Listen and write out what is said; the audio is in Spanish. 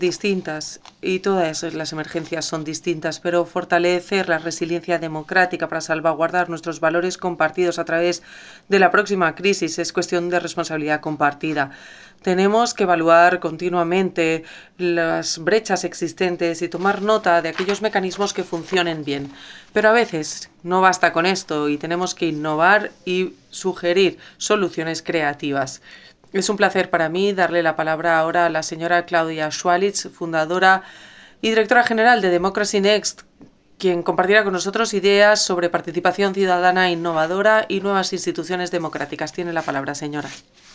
distintas y todas las emergencias son distintas, pero fortalecer la resiliencia democrática para salvaguardar nuestros valores compartidos a través de la próxima crisis es cuestión de responsabilidad compartida. Tenemos que evaluar continuamente las brechas existentes y tomar nota de aquellos mecanismos que funcionen bien. Pero a veces no basta con esto y tenemos que innovar y sugerir soluciones creativas. Es un placer para mí darle la palabra ahora a la señora Claudia Schwalitz, fundadora y directora general de Democracy Next, quien compartirá con nosotros ideas sobre participación ciudadana innovadora y nuevas instituciones democráticas. Tiene la palabra, señora.